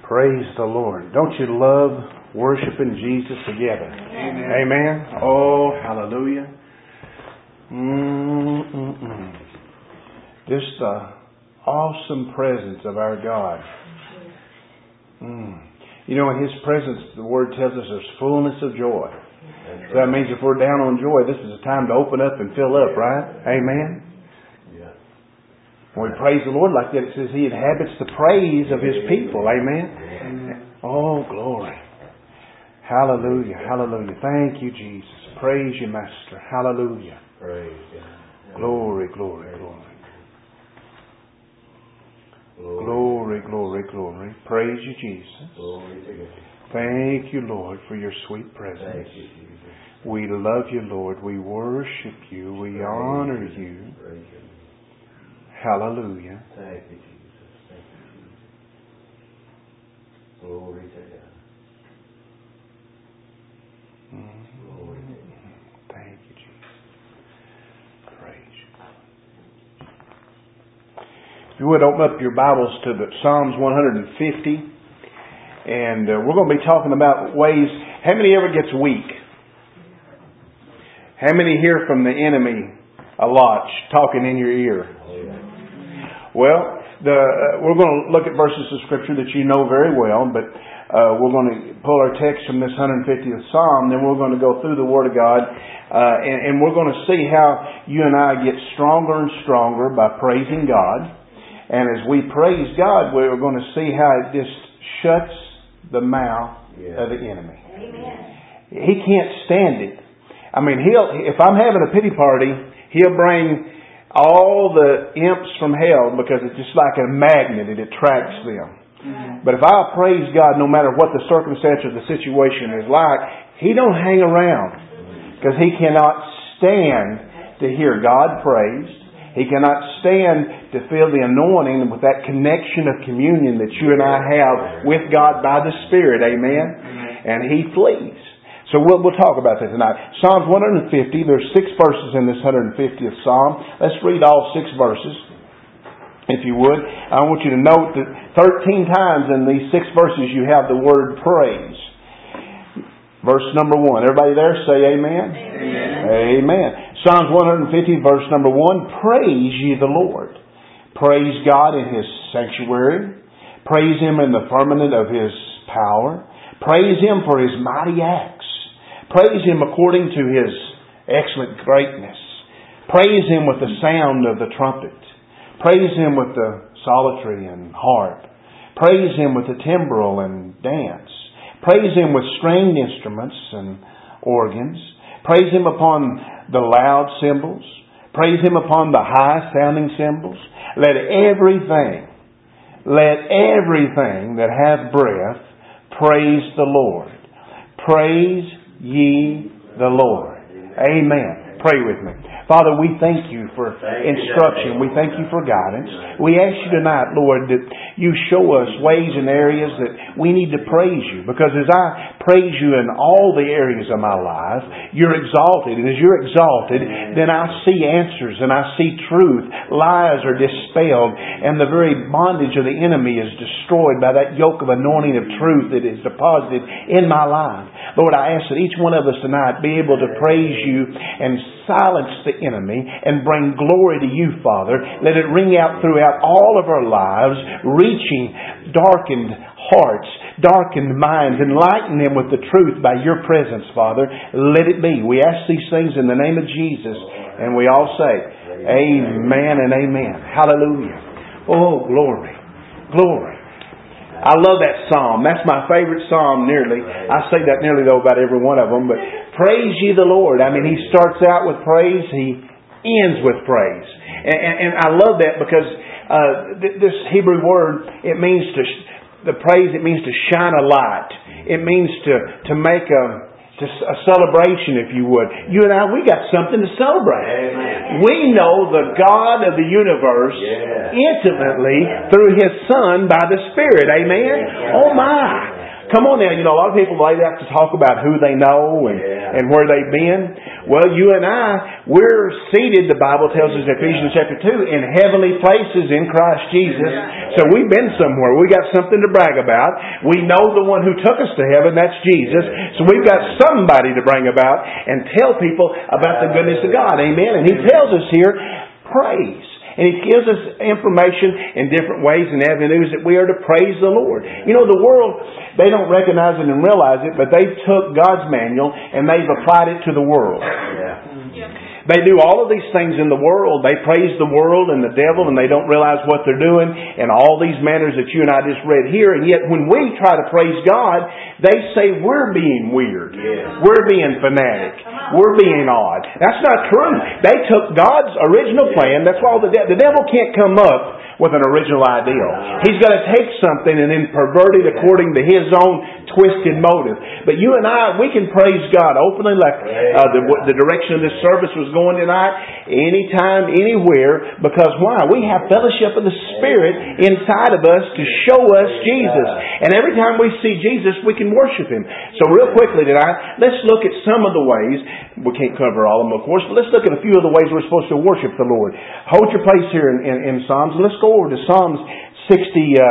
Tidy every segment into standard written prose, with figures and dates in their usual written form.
Praise the Lord. Don't you love worshiping Jesus together? Amen. Amen. Oh, hallelujah. Just the awesome presence of our God. You know, in His presence, the Word tells us there's fullness of joy. So that means if we're down on joy, this is a time to open up and fill up, right? Amen. When we praise the Lord like that, it says He inhabits the praise of His people. Amen. Oh, glory. Hallelujah. Hallelujah. Thank you, Jesus. Praise you, Master. Hallelujah. Glory, glory, glory. Glory, glory, glory. Praise you, Jesus. Thank you, Lord, for your sweet presence. We love you, Lord. We worship you. We honor you. Hallelujah. Thank you, Jesus. Thank you, Jesus. Glory to God. Glory to God. Thank you, Jesus. Praise you. If you would open up your Bibles to the Psalms 150. And we're going to be talking about ways. How many ever gets weak? How many hear from the enemy a lot talking in your ear? Well, we're going to look at verses of Scripture that you know very well, but we're going to pull our text from this 150th Psalm, then we're going to go through the Word of God, and we're going to see how you and I get stronger and stronger by praising God. And as we praise God, we're going to see how it just shuts the mouth of the enemy. Amen. He can't stand it. I mean, if I'm having a pity party, he'll bring all the imps from hell because it's just like a magnet. It attracts them. But if I praise God, no matter what the circumstance or the situation is like, He don't hang around because He cannot stand to hear God praised. He cannot stand to feel the anointing with that connection of communion that you and I have with God by the Spirit. Amen? And He flees. So we'll talk about that tonight. Psalms 150, there's 6 verses in this 150th Psalm. Let's read all 6 verses, if you would. I want you to note that 13 times in these 6 verses you have the word praise. Verse number 1. Everybody there say amen? Amen. Amen. Psalms 150, verse number 1. Praise ye the Lord. Praise God in His sanctuary. Praise Him in the firmament of His power. Praise Him for His mighty acts. Praise Him according to His excellent greatness. Praise Him with the sound of the trumpet. Praise Him with the psaltery and harp. Praise Him with the timbrel and dance. Praise Him with stringed instruments and organs. Praise Him upon the loud cymbals. Praise Him upon the high sounding cymbals. Let everything that hath breath praise the Lord. Praise ye the Lord. Amen. Pray with me. Father, we thank You for instruction. We thank You for guidance. We ask You tonight, Lord, that You show us ways and areas that we need to praise You. Because as I praise You in all the areas of my life, You're exalted. And as You're exalted, then I see answers and I see truth. Lies are dispelled and the very bondage of the enemy is destroyed by that yoke of anointing of truth that is deposited in my life. Lord, I ask that each one of us tonight be able to praise You and silence the enemy and bring glory to You, Father. Let it ring out throughout all of our lives, reaching darkened hearts, darkened minds, enlighten them with the truth by Your presence, Father. Let it be. We ask these things in the name of Jesus, and we all say, amen and amen. Hallelujah. Oh, glory. Glory. I love that psalm. That's my favorite psalm nearly. I say that nearly though about every one of them. But praise ye the Lord. I mean, he starts out with praise. He ends with praise. And I love that because this Hebrew word, it means the praise, it means to shine a light. It means to make a celebration, if you would. You and I, we got something to celebrate. Amen. We know the God of the universe intimately through His Son by the Spirit. Amen? Oh my! Come on now, a lot of people, they like to talk about who they know and where they've been. Well, you and I, we're seated, the Bible tells us in Ephesians chapter 2, in heavenly places in Christ Jesus. So we've been somewhere. We got something to brag about. We know the one who took us to heaven, that's Jesus. So we've got somebody to bring about and tell people about the goodness of God. Amen. And He tells us here, praise. And He gives us information in different ways and avenues that we are to praise the Lord. The world, they don't recognize it and realize it, but they took God's manual and they've applied it to the world. They do all of these things in the world. They praise the world and the devil, and they don't realize what they're doing in all these manners that you and I just read here. And yet when we try to praise God, they say we're being weird. We're being fanatic. We're being odd. That's not true. They took God's original plan. That's why the devil can't come up with an original idea. He's got to take something and then pervert it according to his own twisted motive. But you and I, we can praise God openly, like the direction of this service was going tonight, anytime, anywhere, because why? We have fellowship of the Spirit inside of us to show us Jesus. And every time we see Jesus, we can worship Him. So real quickly tonight, let's look at some of the ways. We can't cover all of them, of course, but let's look at a few of the ways we're supposed to worship the Lord. Hold your place here in Psalms, and let's go over to Psalms 63,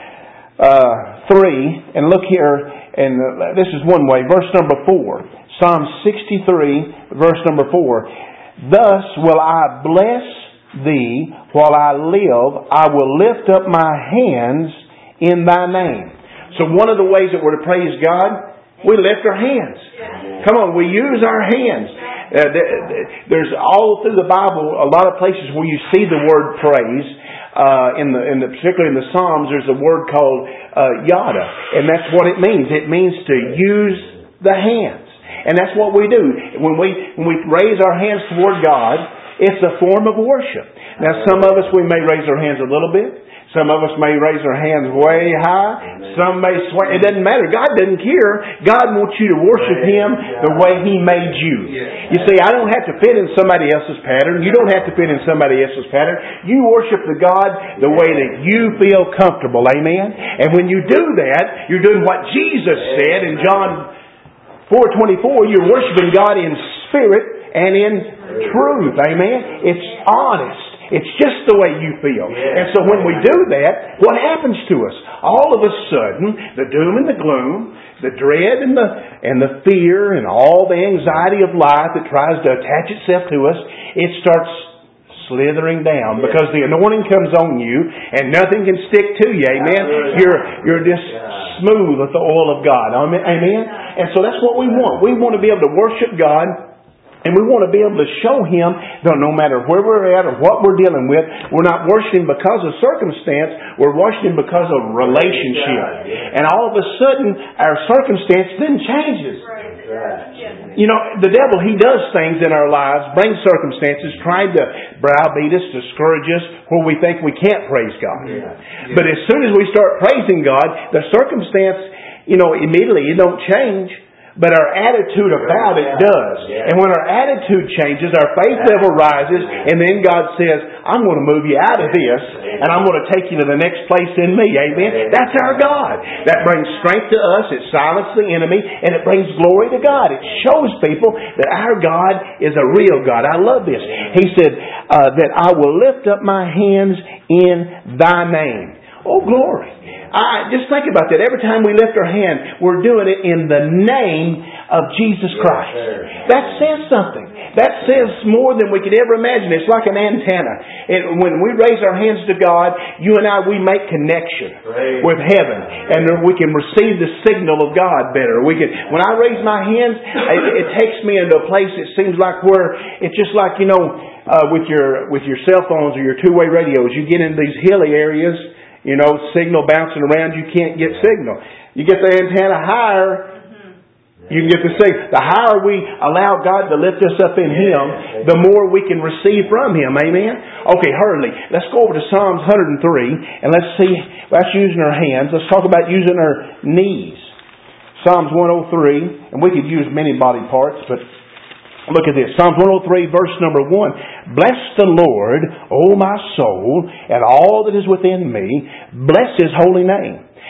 and look here, and this is one way, verse number 4. Psalm 63, verse number 4. Thus will I bless Thee while I live. I will lift up my hands in Thy name. So one of the ways that we're to praise God, we lift our hands. Come on, we use our hands. There's all through the Bible a lot of places where you see the word praise. Particularly in the Psalms, there's a word called yada, and that's what it means. It means to use the hands, and that's what we do when we raise our hands toward God. It's a form of worship. Now, some of us, we may raise our hands a little bit. Some of us may raise our hands way high. Some may sway. It doesn't matter. God doesn't care. God wants you to worship Him the way He made you. You see, I don't have to fit in somebody else's pattern. You don't have to fit in somebody else's pattern. You worship the God the way that you feel comfortable. Amen? And when you do that, you're doing what Jesus said in John 4:24. You're worshiping God in spirit and in truth. Amen? It's honest. It's just the way you feel. And so when we do that, what happens to us? All of a sudden, the doom and the gloom, the dread and the fear and all the anxiety of life that tries to attach itself to us, it starts slithering down because the anointing comes on you and nothing can stick to you. Amen? You're just smooth with the oil of God. Amen? And so that's what we want. We want to be able to worship God. And we want to be able to show Him that no matter where we're at or what we're dealing with, we're not worshiping because of circumstance, we're worshiping because of relationship. And all of a sudden, our circumstance then changes. The devil, he does things in our lives, brings circumstances, trying to browbeat us, discourage us, where we think we can't praise God. But as soon as we start praising God, the circumstance, immediately it don't change. But our attitude about it does. And when our attitude changes, our faith level rises, and then God says, I'm going to move you out of this, and I'm going to take you to the next place in me. Amen? That's our God. That brings strength to us, it silences the enemy, and it brings glory to God. It shows people that our God is a real God. I love this. He said, that I will lift up my hands in Thy name. Oh, glory. Just think about that. Every time we lift our hand, we're doing it in the name of Jesus Christ. That says something. That says more than we could ever imagine. It's like an antenna. When we raise our hands to God, you and I, we make connection with heaven. And we can receive the signal of God better. When I raise my hands, it takes me into a place that seems like where it's just like, with your cell phones or your two-way radios. You get in these hilly areas, signal bouncing around, you can't get signal. You get the antenna higher, you can get the signal. The higher we allow God to lift us up in Him, the more we can receive from Him. Amen? Okay, hurriedly. Let's go over to Psalms 103, and let's see, that's using our hands. Let's talk about using our knees. Psalms 103, and we could use many body parts, but look at this. Psalms 103, verse number 1. Bless the Lord, O my soul, and all that is within me. Bless His holy name.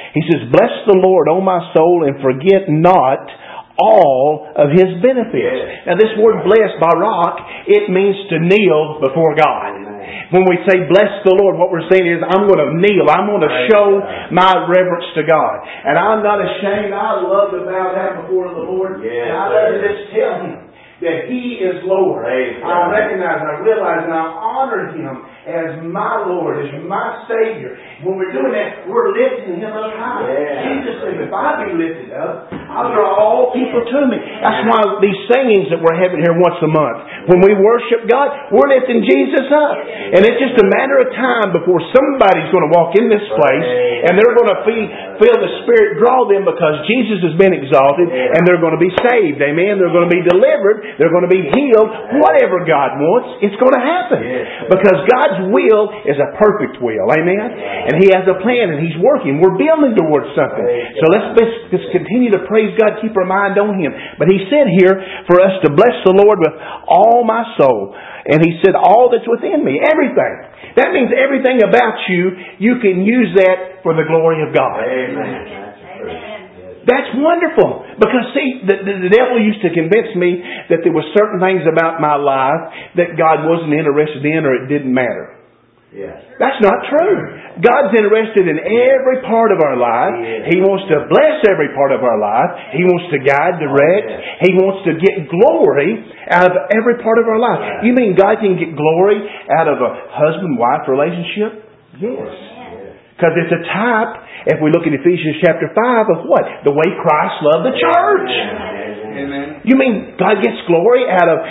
He says, "Bless the Lord, O my soul, and forget not all of His benefits." Now this word bless, barak, it means to kneel before God. When we say bless the Lord, what we're saying is I'm going to kneel. I'm going to show my reverence to God. And I'm not ashamed. I love to bow down before the Lord. And I love to just tell Him that He is Lord. I recognize, I realize, and I honor Him as my Lord, as my Savior. When we're doing that, we're lifting Him up high. Jesus said, if I be lifted up, I'll draw all people to me. That's why these singings that we're having here once a month, when we worship God, we're lifting Jesus up. And it's just a matter of time before somebody's going to walk in this place and they're going to feel the Spirit draw them because Jesus has been exalted and they're going to be saved. Amen. They're going to be delivered. They're going to be healed. Whatever God wants, it's going to happen. Because God's will is a perfect will. Amen. And He has a plan and He's working. We're building towards something. So let's continue to praise God, keep our mind on Him. But He said here for us to bless the Lord with all my soul. And He said all that's within me. Everything. That means everything about you, you can use that for the glory of God. Amen. That's wonderful. Because see, the devil used to convince me that there were certain things about my life that God wasn't interested in or it didn't matter. That's not true. God's interested in every part of our life. He wants to bless every part of our life. He wants to guide, direct. He wants to get glory out of every part of our life. You mean God can get glory out of a husband-wife relationship? Yes. Because it's a type, if we look at Ephesians chapter 5, of what? The way Christ loved the church. Amen. You mean God gets glory out of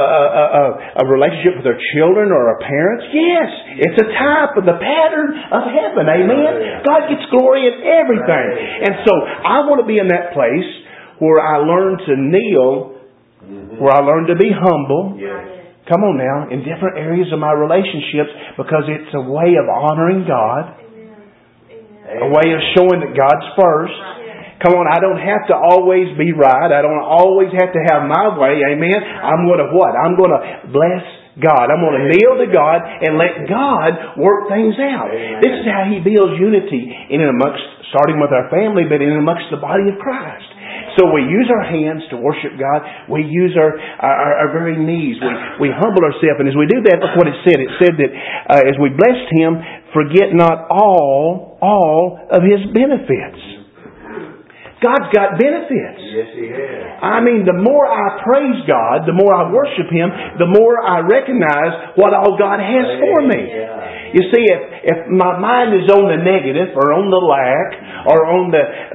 a relationship with our children or our parents? Yes. It's a type of the pattern of heaven. Amen. God gets glory in everything. And so I want to be in that place where I learn to kneel, where I learn to be humble. Come on now, in different areas of my relationships, because it's a way of honoring God. A way of showing that God's first. Come on, I don't have to always be right. I don't always have to have my way. Amen. I'm going to what? I'm going to bless God. I'm going to kneel to God and let God work things out. This is how He builds unity in and amongst, starting with our family, but in and amongst the body of Christ. So we use our hands to worship God. We use our very knees. We humble ourselves. And as we do that, look what it said. It said that as we blessed Him, forget not all of His benefits. God's got benefits. Yes, He has. I mean, the more I praise God, the more I worship Him, the more I recognize what all God has for me. You see, if my mind is on the negative, or on the lack, or on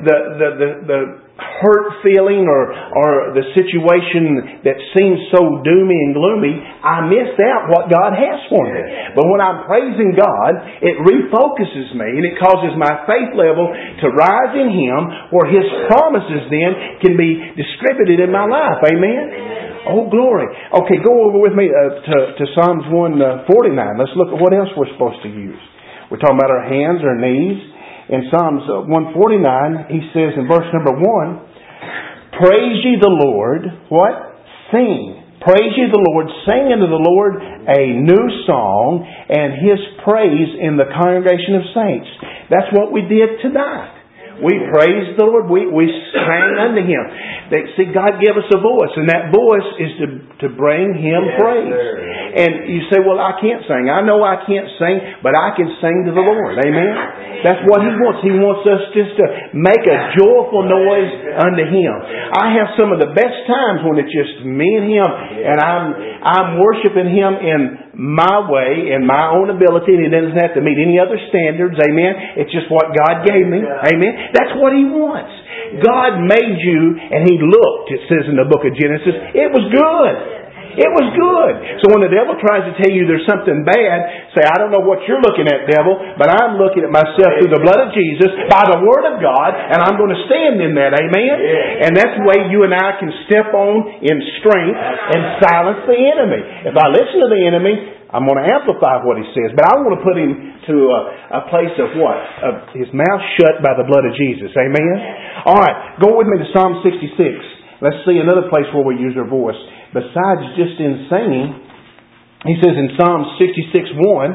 the hurt feeling, or the situation that seems so doomy and gloomy, I miss out what God has for me. But when I'm praising God, it refocuses me, and it causes my faith level to rise in Him, where His promises then can be distributed in my life. Amen? Oh, glory. Okay, go over with me to Psalms 149. Let's look at what else we're supposed to use. We're talking about our hands, our knees. In Psalms 149, he says in verse number 1, praise ye the Lord. What? Sing. Praise ye the Lord. Sing unto the Lord a new song, and His praise in the congregation of saints. That's what we did tonight. We praised the Lord. We sang unto Him. See, God gave us a voice, and that voice is to bring Him praise. And you say, well, I can't sing. I know I can't sing, but I can sing to the Lord. Amen? That's what He wants. He wants us just to make a joyful noise unto Him. I have some of the best times when it's just me and Him, and I'm worshiping Him in my way, in my own ability, and He doesn't have to meet any other standards. Amen? It's just what God gave me. Amen? That's what He wants. God made you, and He looked, it says in the book of Genesis, it was good. It was good. So when the devil tries to tell you there's something bad, say, I don't know what you're looking at, devil, but I'm looking at myself through the blood of Jesus, by the Word of God, and I'm going to stand in that. Amen? And that's the way you and I can step on in strength and silence the enemy. If I listen to the enemy, I'm going to amplify what he says, but I want to put him to a place of what? Of his mouth shut by the blood of Jesus. Amen? All right, go with me to Psalm 66. Let's see another place where we use our voice. Besides just in singing, he says in Psalm 66:1,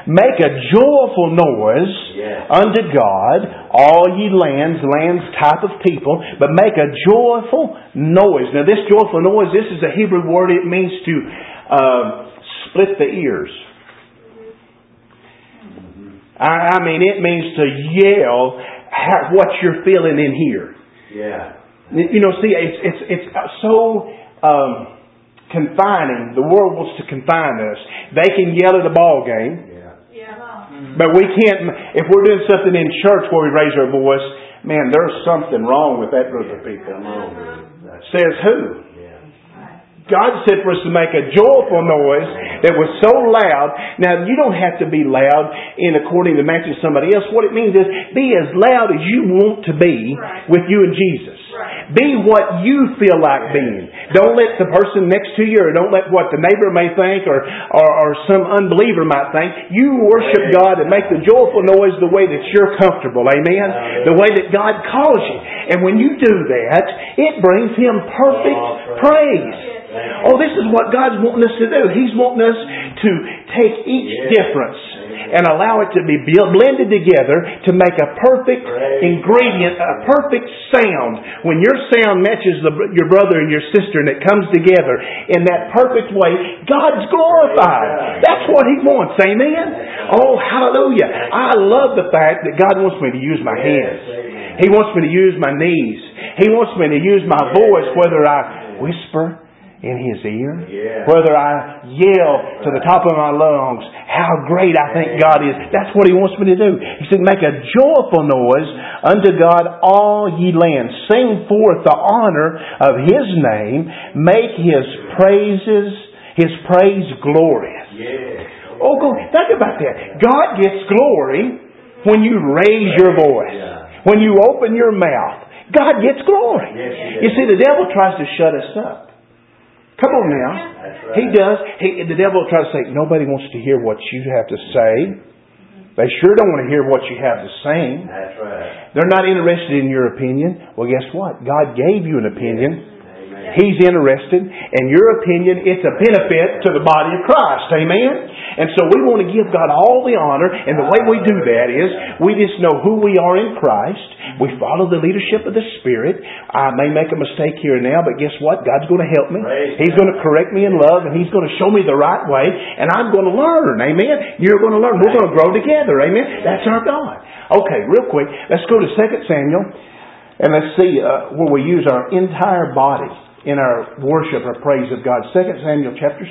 Make a joyful noise unto God, all ye lands type of people, but make a joyful noise. Now this joyful noise, this is a Hebrew word. It means to split the ears. I mean, it means to yell what you're feeling in here. Yeah. You know, see, it's so confining. The world wants to confine us. They can yell at a ball game. But we can't, if we're doing something in church where we raise our voice, man, there's something wrong with that group of people. Says who? God said for us to make a joyful noise that was so loud. Now, you don't have to be loud in according to matching somebody else. What it means is be as loud as you want to be with you and Jesus. Be what you feel like being. Don't let the person next to you, or don't let what the neighbor may think or some unbeliever might think. You worship God and make the joyful noise the way that you're comfortable. Amen? The way that God calls you. And when you do that, it brings Him perfect praise. Oh, this is what God's wanting us to do. He's wanting us to take each difference and allow it to be blended together to make a perfect ingredient, a perfect sound. When your sound matches your brother and your sister and it comes together in that perfect way, God's glorified. That's what He wants. Amen? Oh, hallelujah. I love the fact that God wants me to use my hands. He wants me to use my knees. He wants me to use my voice, whether I whisper in His ear, whether I yell to the top of my lungs how great I think God is. That's what He wants me to do. He said, make a joyful noise unto God, all ye lands. Sing forth the honor of His name. Make His praise glorious. Oh, think about that. God gets glory when you raise your voice. When you open your mouth. God gets glory. You see, the devil tries to shut us up. Come on now. He does. The devil tries to say, nobody wants to hear what you have to say. They sure don't want to hear what you have to sing. That's right. They're not interested in your opinion. Well, guess what? God gave you an opinion. He's interested. And your opinion, it's a benefit to the body of Christ. Amen? And so we want to give God all the honor. And the way we do that is we just know who we are in Christ. We follow the leadership of the Spirit. I may make a mistake here and now, but guess what? God's going to help me. He's going to correct me in love, and He's going to show me the right way, and I'm going to learn. Amen? You're going to learn. We're going to grow together. Amen? That's our God. Okay, real quick, let's go to 2 Samuel, and let's see where we use our entire body in our worship or praise of God. 2 Samuel chapter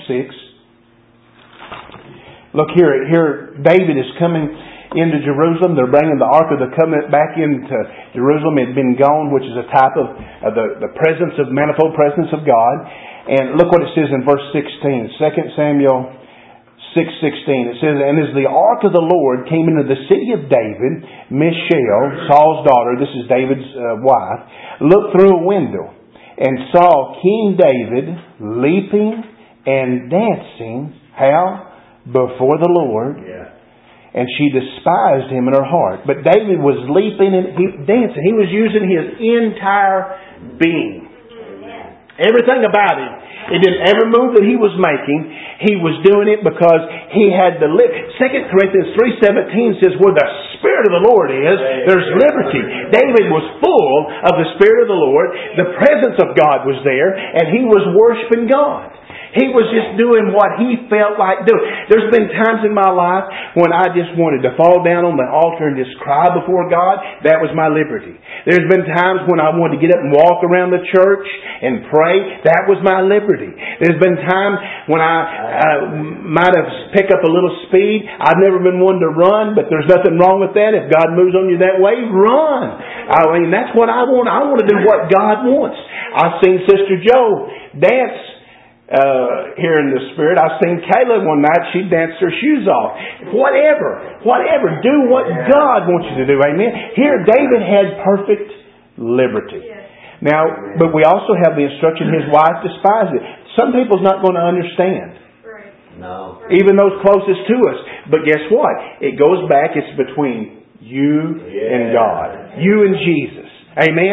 6. Look here. Here David is coming into Jerusalem. They're bringing the Ark of the Covenant back into Jerusalem. It had been gone, which is a type of the presence of manifold presence of God. And look what it says in verse 16. 2 Samuel 6:16. It says, and as the Ark of the Lord came into the city of David, Michal, Saul's daughter, this is David's wife, looked through a window and saw King David leaping and dancing, how? Before the Lord. And she despised him in her heart. But David was leaping and dancing. He was using his entire being. Everything about him. It didn't every move that he was making, he was doing it because he had the 2 Corinthians 3:17 says, where the Spirit of the Lord is, there's liberty. David was full of the Spirit of the Lord. The presence of God was there, and he was worshiping God. He was just doing what he felt like doing. There's been times in my life when I just wanted to fall down on the altar and just cry before God. That was my liberty. There's been times when I wanted to get up and walk around the church and pray. That was my liberty. There's been times when I might have picked up a little speed. I've never been one to run, but there's nothing wrong with that. If God moves on you that way, run. I mean, that's what I want. I want to do what God wants. I've seen Sister Jo dance here in the Spirit. I've seen Kayla one night. She danced her shoes off. Whatever. Do what God wants you to do. Amen. Here David had perfect liberty. Now, but we also have the instruction his wife despised it. Some people's not going to understand. No. Even those closest to us. But guess what? It goes back. It's between you and God. You and Jesus. Amen?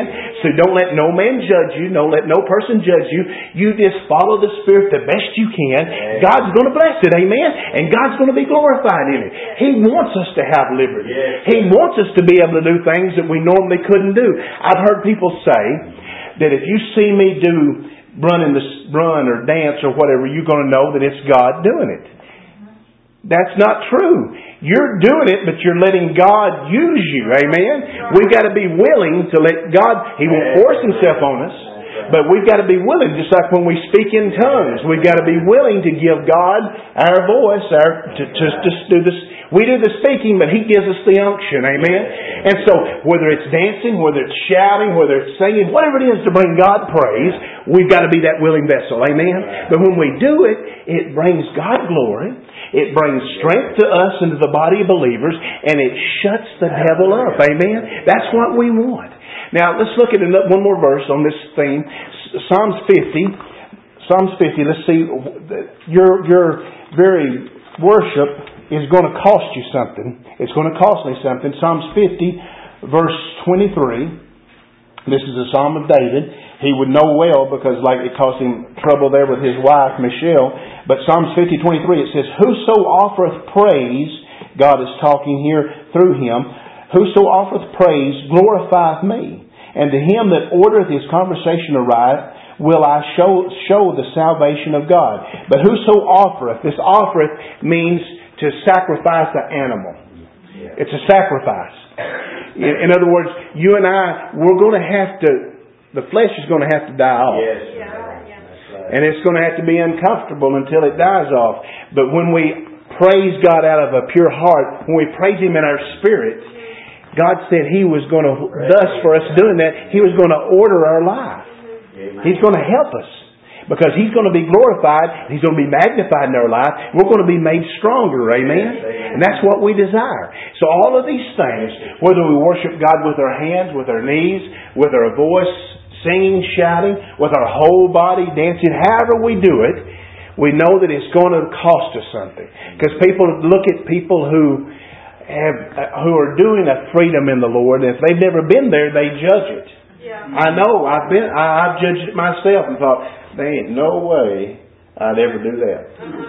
So don't let no man judge you. Don't let no person judge you. You just follow the Spirit the best you can. God's going to bless it. Amen? And God's going to be glorified in it. He wants us to have liberty. He wants us to be able to do things that we normally couldn't do. I've heard people say that if you see me run or dance or whatever, you're going to know that it's God doing it. That's not true. You're doing it, but you're letting God use you. Amen? We've got to be willing to let God. He won't force Himself on us. But we've got to be willing, just like when we speak in tongues. We've got to be willing to give God our voice, to do this. We do the speaking, but He gives us the unction. Amen? And so, whether it's dancing, whether it's shouting, whether it's singing, whatever it is to bring God praise, we've got to be that willing vessel. Amen? But when we do it, it brings God glory. It brings strength to us into the body of believers, and it shuts the devil up. Amen? That's what we want. Now, let's look at one more verse on this theme. Psalms 50. Psalms 50, let's see. Your very worship is going to cost you something. It's going to cost me something. Psalms 50, verse 23. This is a Psalm of David. He would know well because it cost him trouble there with his wife, Michelle. But Psalms 50, 23, it says, Whoso offereth praise, God is talking here through him, Whoso offereth praise glorifieth me. And to him that ordereth his conversation aright, will I show the salvation of God. But whoso offereth, this offereth means to sacrifice an animal. It's a sacrifice. In other words, you and I, we're going to have to, the flesh is going to have to die off. And it's going to have to be uncomfortable until it dies off. But when we praise God out of a pure heart, when we praise Him in our spirit, God said He was going to, thus for us doing that, He was going to order our life. He's going to help us. Because He's going to be glorified, He's going to be magnified in our life. We're going to be made stronger, amen? And that's what we desire. So all of these things, whether we worship God with our hands, with our knees, with our voice, singing, shouting, with our whole body, dancing, however we do it, we know that it's going to cost us something. Because people look at people who are doing a freedom in the Lord, and if they've never been there, they judge it. I know. I've judged it myself and thought, there ain't no way I'd ever do that.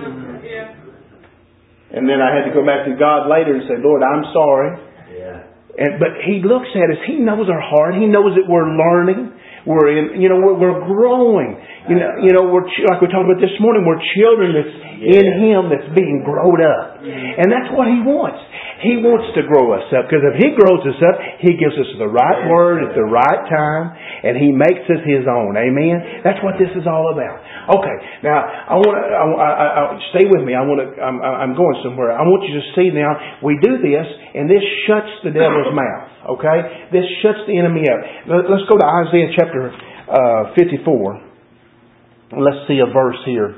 And then I had to go back to God later and say, Lord, I'm sorry. But He looks at us. He knows our heart. He knows that we're learning. We're growing. We're like we talked about this morning. We're children that's in Him that's being grown up, and that's what He wants. He wants to grow us up, because if He grows us up, He gives us the right word at the right time, and He makes us His own. Amen. That's what this is all about. Okay, now I want to stay with me. I'm going somewhere. I want you to see now. We do this, and this shuts the devil's mouth. Okay, this shuts the enemy up. Let's go to Isaiah chapter 54. Let's see a verse here.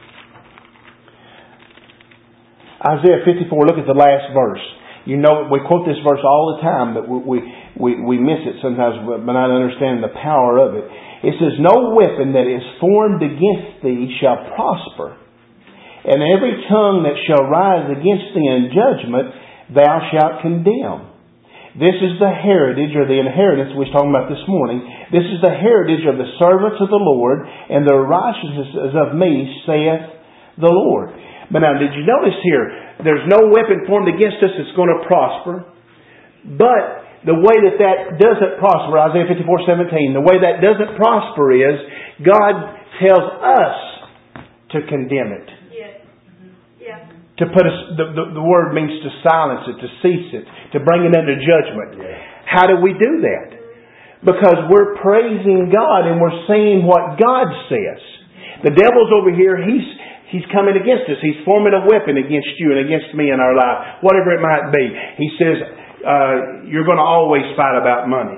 Isaiah 54, look at the last verse. You know, we quote this verse all the time, but we miss it sometimes by not understanding the power of it. It says, No weapon that is formed against thee shall prosper, and every tongue that shall rise against thee in judgment thou shalt condemn. This is the heritage, or the inheritance we were talking about this morning. This is the heritage of the servants of the Lord, and the righteousness is of me, saith the Lord. But now, did you notice here, there's no weapon formed against us that's going to prosper. But the way that doesn't prosper, Isaiah 54:17, the way that doesn't prosper is God tells us to condemn it. To put us, the word means to silence it, to cease it, to bring it under judgment. How do we do that? Because we're praising God and we're saying what God says. The devil's over here, He's coming against us. He's forming a weapon against you and against me in our life. Whatever it might be. He says, you're going to always fight about money.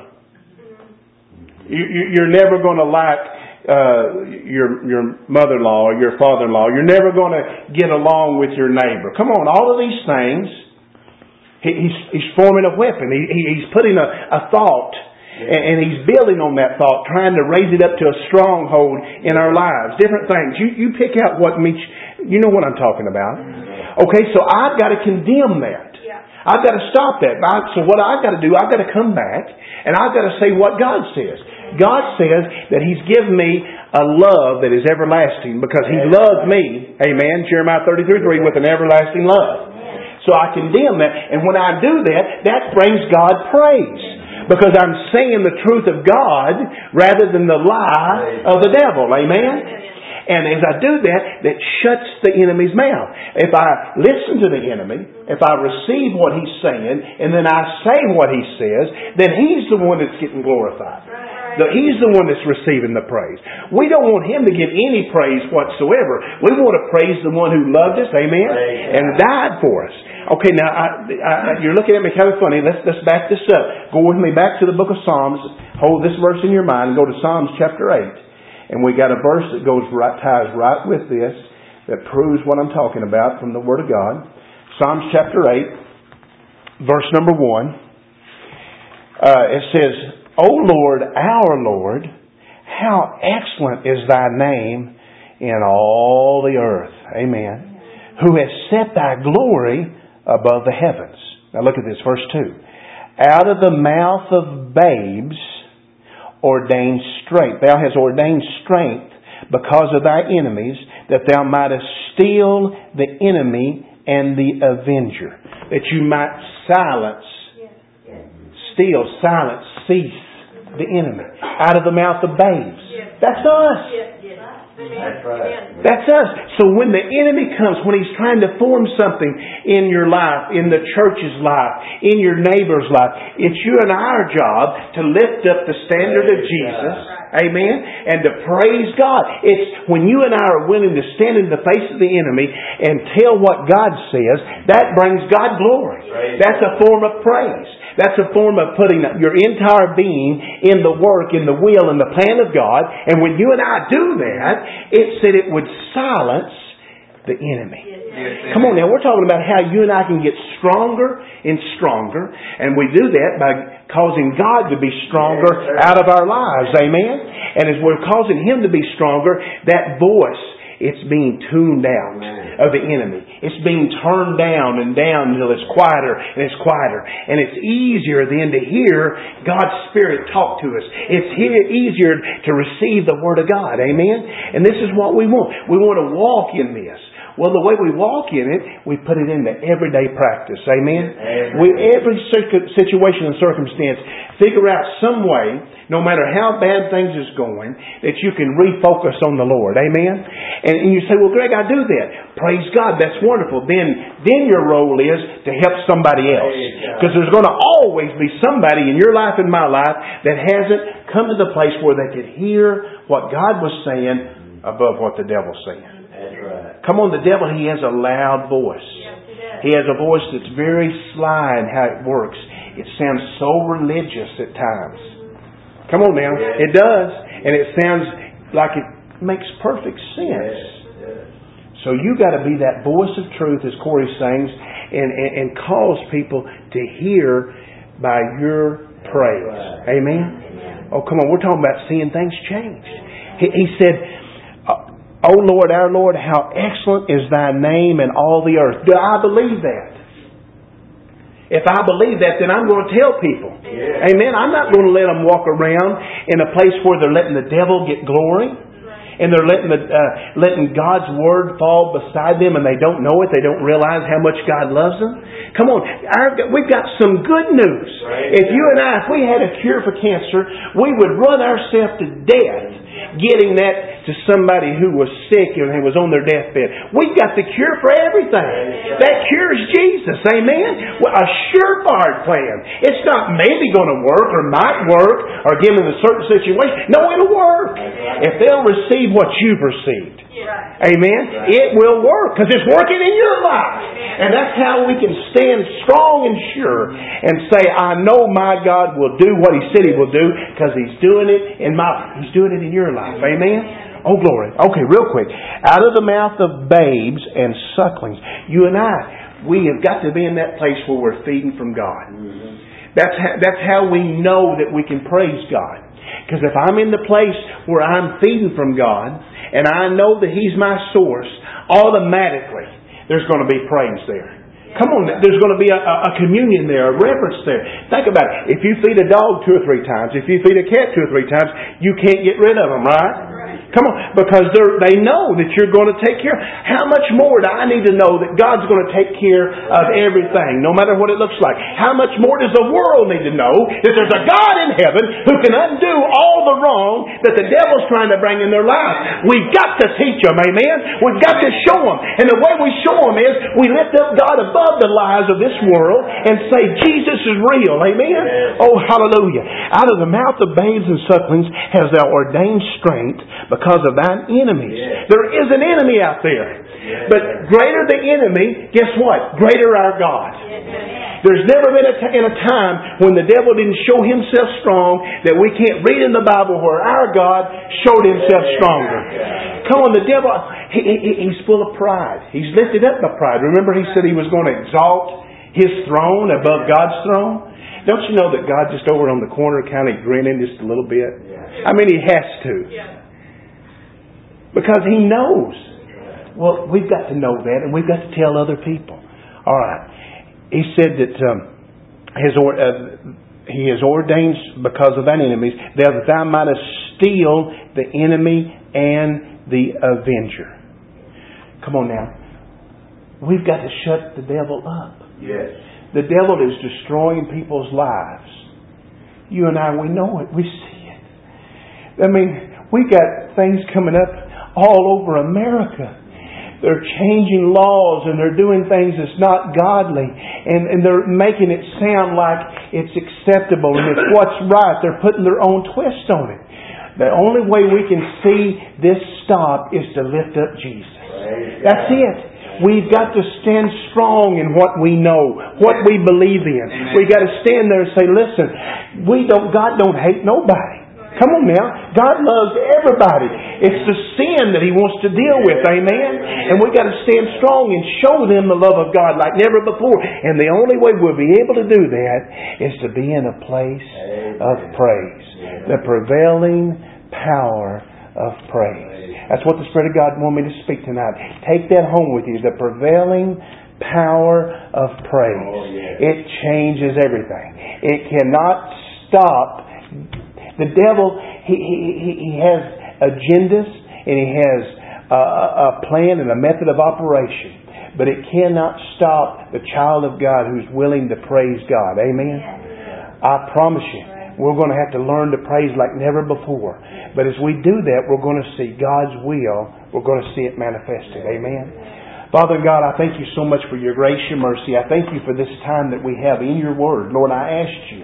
You're never going to like your mother-in-law or your father-in-law. You're never going to get along with your neighbor. Come on, all of these things. He's forming a weapon. He's putting a thought. And He's building on that thought, trying to raise it up to a stronghold in our lives. Different things. You pick out what meets. You know what I'm talking about. Okay, so I've got to condemn that. I've got to stop that. So what I've got to do, I've got to come back and I've got to say what God says. God says that He's given me a love that is everlasting because He loved me, amen, Jeremiah 33:3, with an everlasting love. So I condemn that. And when I do that, that brings God praise. Because I'm saying the truth of God rather than the lie of the devil. Amen? And as I do that, that shuts the enemy's mouth. If I listen to the enemy, if I receive what he's saying, and then I say what he says, then he's the one that's getting glorified. He's the one that's receiving the praise. We don't want him to get any praise whatsoever. We want to praise the one who loved us, amen, and died for us. Okay, now you're looking at me kind of funny. Let's back this up. Go with me back to the book of Psalms. Hold this verse in your mind and go to Psalms chapter 8. And we got a verse that ties right with this, that proves what I'm talking about from the Word of God. Psalms chapter 8, verse number 1. It says, O Lord, our Lord, how excellent is Thy name in all the earth. Amen. Who has set Thy glory above the heavens. Now look at this, verse 2. Out of the mouth of babes ordained strength. Thou hast ordained strength because of Thy enemies, that Thou mightest steal the enemy and the avenger. That you might cease the enemy. Out of the mouth of babes. That's us. That's right. That's us. So when the enemy comes, when he's trying to form something in your life, in the church's life, in your neighbor's life, it's you and our job to lift up the standard of Jesus. Amen? And to praise God. It's when you and I are willing to stand in the face of the enemy and tell what God says, that brings God glory. That's a form of praise. That's a form of putting your entire being in the work, in the will, and the plan of God. And when you and I do that, it said it would silence the enemy. Yes. Come on now, we're talking about how you and I can get stronger and stronger. And we do that by causing God to be stronger out of our lives. Amen? And as we're causing Him to be stronger, that voice, it's being tuned out of the enemy. It's being turned down and down until it's quieter and it's quieter. And it's easier then to hear God's Spirit talk to us. It's easier to receive the Word of God. Amen? And this is what we want. We want to walk in this. Well, the way we walk in it, we put it into everyday practice. Amen? Every situation and circumstance, figure out some way, no matter how bad things is going, that you can refocus on the Lord. Amen? And you say, well, Greg, I do that. Praise God. That's wonderful. Then your role is to help somebody else. Because there's going to always be somebody in your life and my life that hasn't come to the place where they could hear what God was saying above what the devil's saying. That's right. Come on, the devil, he has a loud voice. He has a voice that's very sly in how it works. It sounds so religious at times. Come on now. It does. And it sounds like it makes perfect sense. So you got to be that voice of truth, as Corey sings, and cause people to hear by your praise. Amen? Oh, come on. We're talking about seeing things change. He said, O Lord, our Lord, how excellent is Thy name in all the earth. Do I believe that? If I believe that, then I'm going to tell people. Yeah. Amen. I'm not going to let them walk around in a place where they're letting the devil get glory. And they're letting God's Word fall beside them and they don't know it. They don't realize how much God loves them. Come on. We've got some good news. If you and I, if we had a cure for cancer, we would run ourselves to death getting that to somebody who was sick and was on their deathbed. We've got the cure for everything. That cure is Jesus. Amen? Well, a surefire plan. It's not maybe going to work or might work or given a certain situation. No, it'll work. If they'll receive what you've received. Amen? It will work because it's working in your life. And that's how we can stand strong and sure and say, I know my God will do what He said He will do because He's doing it He's doing it in your life. Amen? Oh, glory. Okay, real quick. Out of the mouth of babes and sucklings. You and I, we have got to be in that place where we're feeding from God. That's how we know that we can praise God. Because if I'm in the place where I'm feeding from God and I know that He's my source, automatically there's going to be praise there. Come on, there's going to be a communion there, a reverence there. Think about it. If you feed a dog 2 or 3 times, if you feed a cat 2 or 3 times, you can't get rid of them, right? Come on, because they know that you're going to take care. How much more do I need to know that God's going to take care of everything, no matter what it looks like? How much more does the world need to know that there's a God in heaven who can undo all the wrong that the devil's trying to bring in their lives? We've got to teach them, amen? We've got to show them. And the way we show them is we lift up God above the lies of this world and say, Jesus is real, amen? Oh, hallelujah. Out of the mouth of babes and sucklings has thou ordained strength because of thine enemies. There is an enemy out there. But greater the enemy, guess what? Greater our God. There's never been in a time when the devil didn't show himself strong that we can't read in the Bible where our God showed himself stronger. Come on, the devil, he's full of pride. He's lifted up by pride. Remember he said he was going to exalt his throne above God's throne? Don't you know that God just over on the corner kind of grinning just a little bit? I mean, he has to. Because he knows. Well, we've got to know that, and we've got to tell other people. All right. He said that he has ordained because of thine enemies that thou mightest steal the enemy and the avenger. Come on now. We've got to shut the devil up. Yes. The devil is destroying people's lives. You and I, we know it. We see it. I mean, we got things coming up all over America. They're changing laws and they're doing things that's not godly. And they're making it sound like it's acceptable and it's what's right. They're putting their own twist on it. The only way we can see this stop is to lift up Jesus. That's it. We've got to stand strong in what we know, what we believe in. We've got to stand there and say, listen, God don't hate nobody. Come on now. God loves everybody. It's the sin that He wants to deal with. Amen? And we've got to stand strong and show them the love of God like never before. And the only way we'll be able to do that is to be in a place of praise. The prevailing power of praise. That's what the Spirit of God wants me to speak tonight. Take that home with you. The prevailing power of praise. It changes everything. It cannot stop. The devil, he has agendas and he has a plan and a method of operation. But it cannot stop the child of God who's willing to praise God. Amen? I promise you, we're going to have to learn to praise like never before. But as we do that, we're going to see God's will. We're going to see it manifested. Amen? Father God, I thank you so much for your grace, your mercy. I thank you for this time that we have in your Word. Lord, I ask you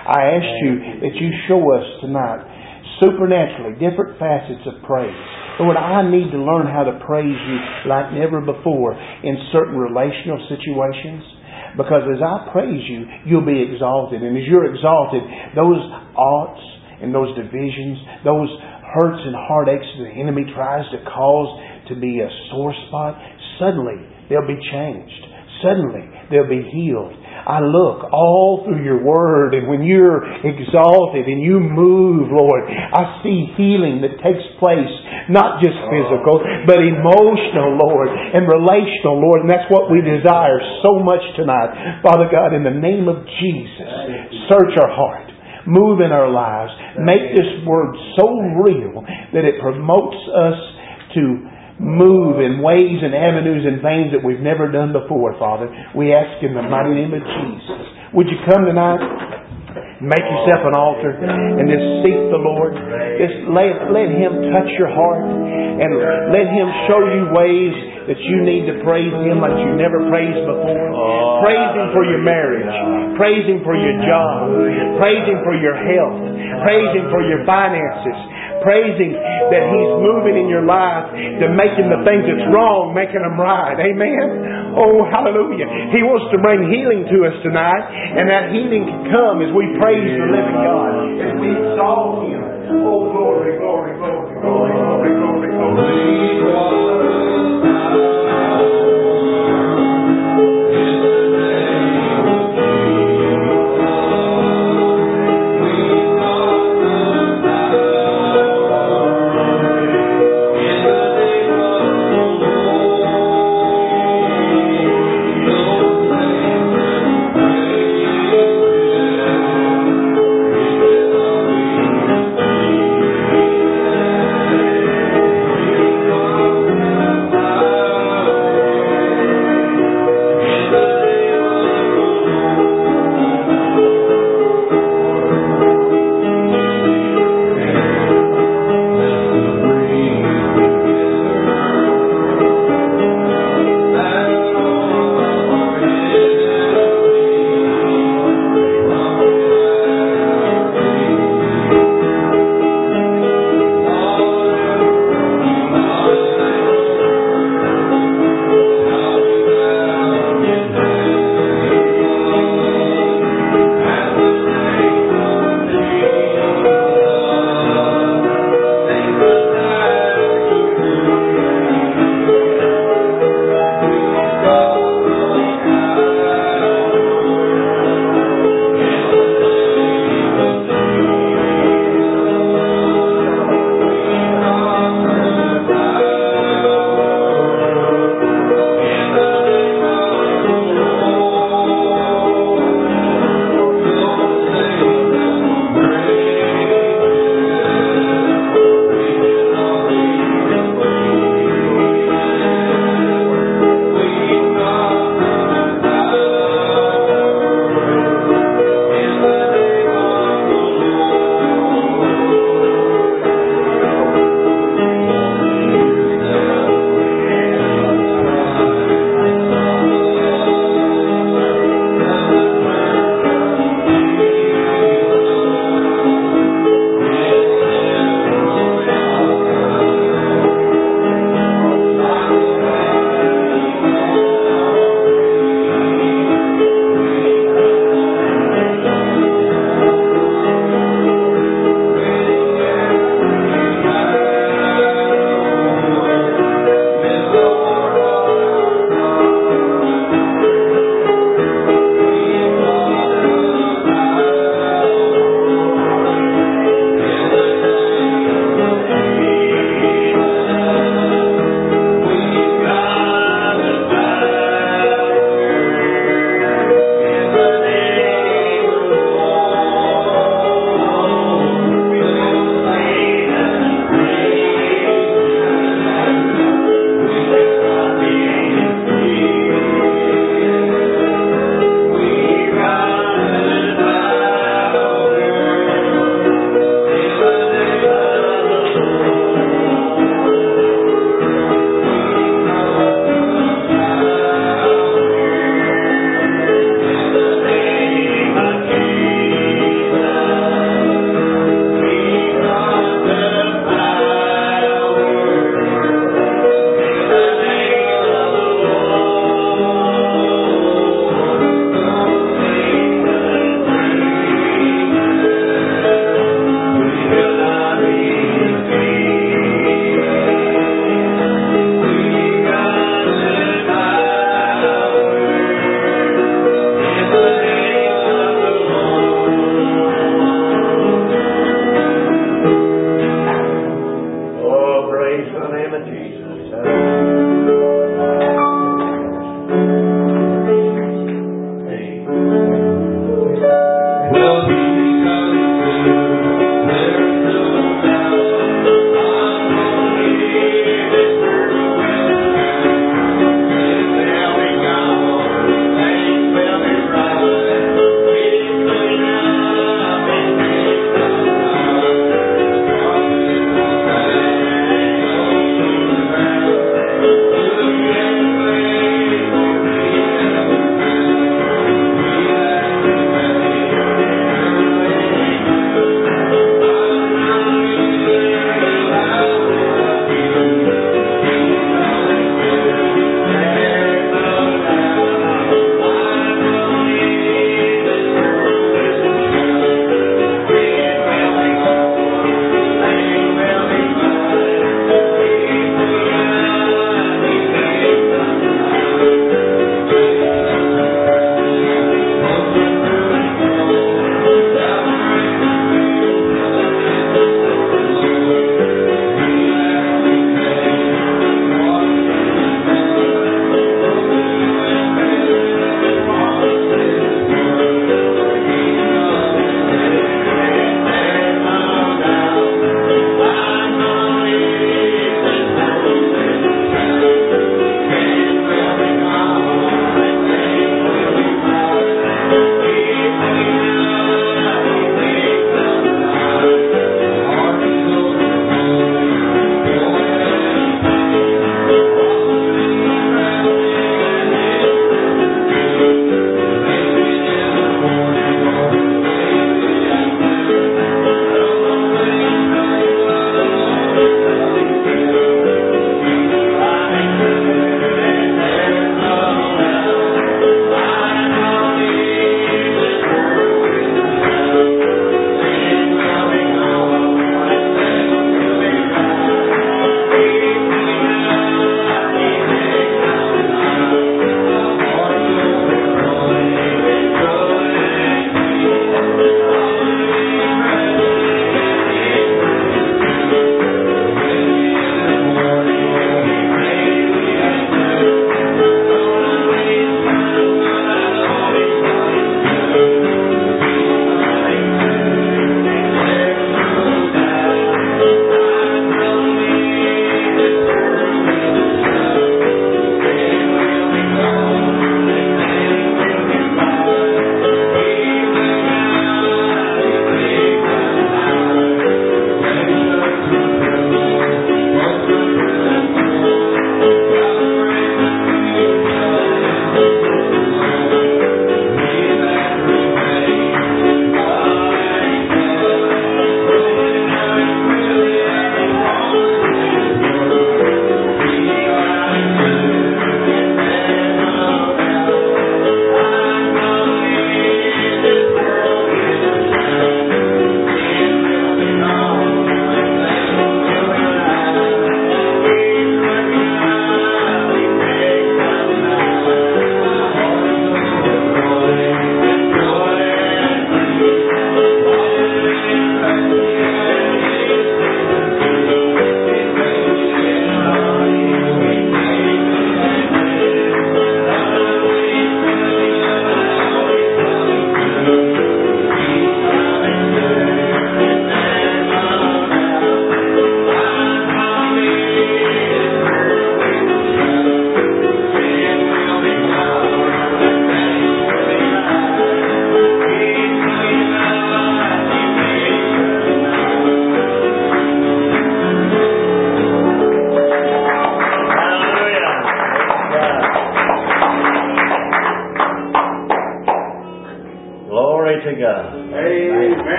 that you show us tonight supernaturally different facets of praise. Lord, I need to learn how to praise you like never before in certain relational situations. Because as I praise you, you'll be exalted. And as you're exalted, those oughts and those divisions, those hurts and heartaches the enemy tries to cause to be a sore spot, suddenly they'll be changed. Suddenly they'll be healed. I look all through your Word, and when you're exalted and you move, Lord, I see healing that takes place, not just physical, but emotional, Lord, and relational, Lord, and that's what we desire so much tonight. Father God, in the name of Jesus, search our heart. Move in our lives. Make this Word so real that it promotes us to move in ways and avenues and veins that we've never done before, Father. We ask in the mighty name of Jesus. Would you come tonight? Make yourself an altar and just seek the Lord. Just let Him touch your heart and let Him show you ways that you need to praise Him like you never praised before. Praise Him for your marriage. Praise Him for your job. Praise Him for your health. Praise Him for your finances. Praise Him that He's moving in your life to making the things that's wrong, making them right. Amen? Oh, hallelujah. He wants to bring healing to us tonight, and that healing can come as we praise the living God, as we exalt Him. Oh, glory, glory, glory, glory, glory, glory, glory.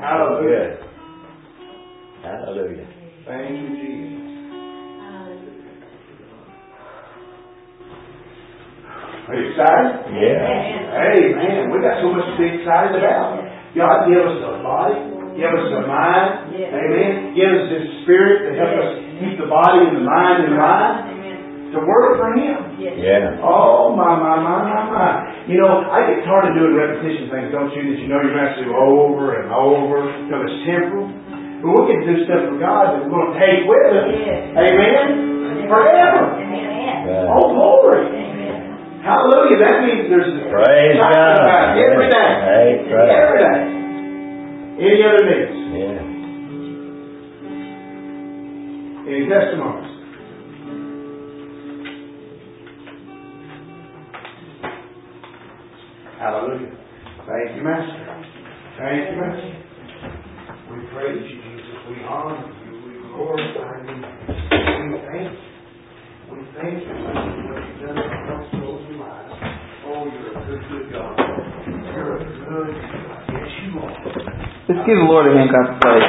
Hallelujah. Hallelujah. Thank you, Jesus. Are you excited? Yeah. Hey, man, we got so much to be excited about. God give us a body, give us a mind, amen. Give us His Spirit to help us keep the body and the mind in line. To work for Him. Yeah. Oh, my. You know, I get tired of doing repetition things, don't you? That you know you're going to have to do over and over because it's temporal. But we get to do stuff for God that we're going to take with us. Amen? Forever. Oh, glory. Hallelujah. That means there's praise God. Every day. Hey, every day. Any other needs? Yeah. Any testimonies? Hallelujah. Thank you, Master. Thank you, Master. We praise you, Jesus. We honor you. We glorify you. We thank you. We thank you for what you've done in our souls and lives. Oh, you're a good God. You're a good God. Yes, you are. Let's give the Lord a hand clap of praise.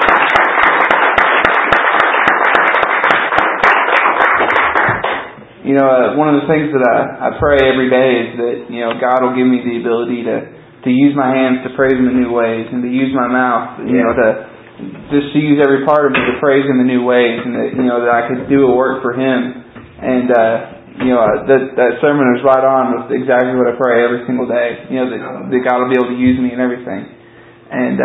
You know, one of the things that I pray every day is that, you know, God will give me the ability to use my hands to praise Him in new ways, and to use my mouth, you know, to use every part of me to praise Him in new ways, and that, you know, that I could do a work for Him. And, you know, that sermon was right on with exactly what I pray every single day. You know, that God will be able to use me in everything. And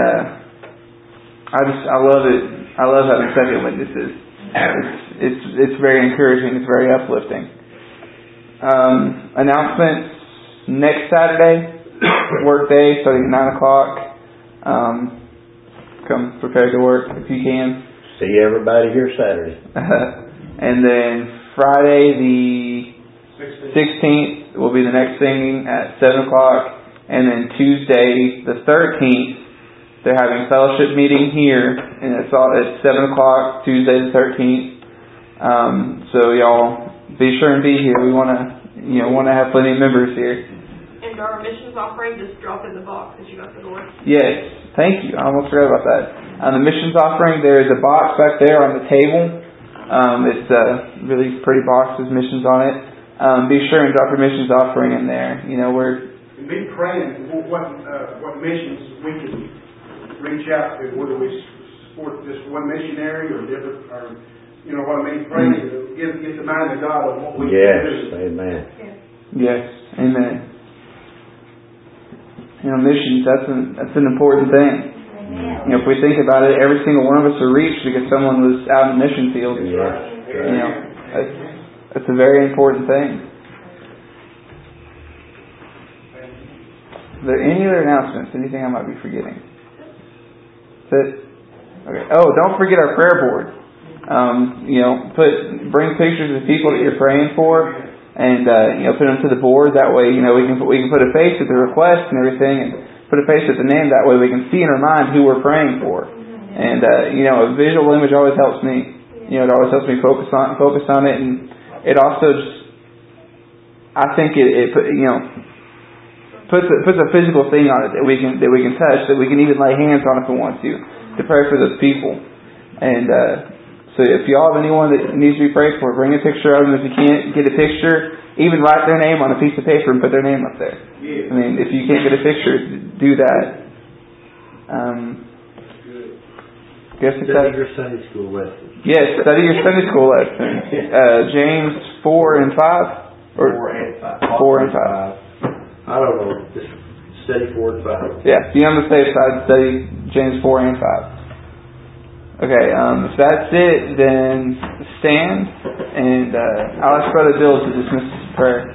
I love it. I love having second witnesses. It's very encouraging. It's very uplifting. Announcements next Saturday, work day starting at 9 o'clock. Come prepared to work if you can. See everybody here Saturday. And then Friday the 16th will be the next singing at 7 o'clock. And then Tuesday the 13th, they're having fellowship meeting here, and it's all at 7 o'clock, Tuesday the 13th. So y'all be sure and be here. We want to have plenty of members here. And our missions offering, just drop in the box as you go to the door. Yes, thank you. I almost forgot about that. On the missions offering, there is a box back there on the table. It's a really pretty box with missions on it. Be sure and drop your missions offering in there. You know, and be praying what missions we can reach out to, whether we support just one missionary or different, or you know what I mean. Pray to get the mind of God on what we can do. Amen. Yes, amen. You know, missions, that's an important thing. You know, if we think about it, every single one of us are reached because someone was out in the mission field. Yeah. You know, that's a very important thing. Are there any other announcements? Anything I might be forgetting? That's it? Okay. Oh, don't forget our prayer board. You know, bring pictures of the people that you're praying for, and you know, put them to the board. That way, you know, we can put a face at the request and everything, and put a face at the name. That way, we can see in our mind who we're praying for. And you know, a visual image always helps me. You know, it always helps me focus on it, and it also just, I think it you know, puts a physical thing on it that we can touch, that we can even lay hands on if we want to pray for those people. And so if y'all have anyone that needs to be prayed for, bring a picture of them. If you can't get a picture, even write their name on a piece of paper and put their name up there. I mean, if you can't get a picture, do that. Study your Sunday school lesson. Yes, study your Sunday school lesson. James 4 and 5? Or 4 and 5. 4 and 5. I don't know. Just study 4 and 5. Yeah, be on the safe side. Study James 4 and 5. Okay, if that's it, then stand, and I'll ask Brother Bill to dismiss this prayer.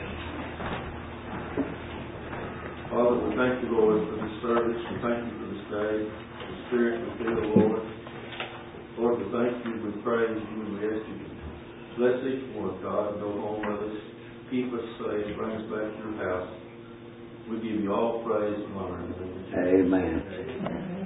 Father, we thank you, Lord, for this service. We thank you for this day. The Spirit will fill, Lord. Lord, we thank you, we praise you, we ask you to bless each one, God. Go home with us. Keep us safe. Bring us back to your house. We give you all praise and honor. Amen.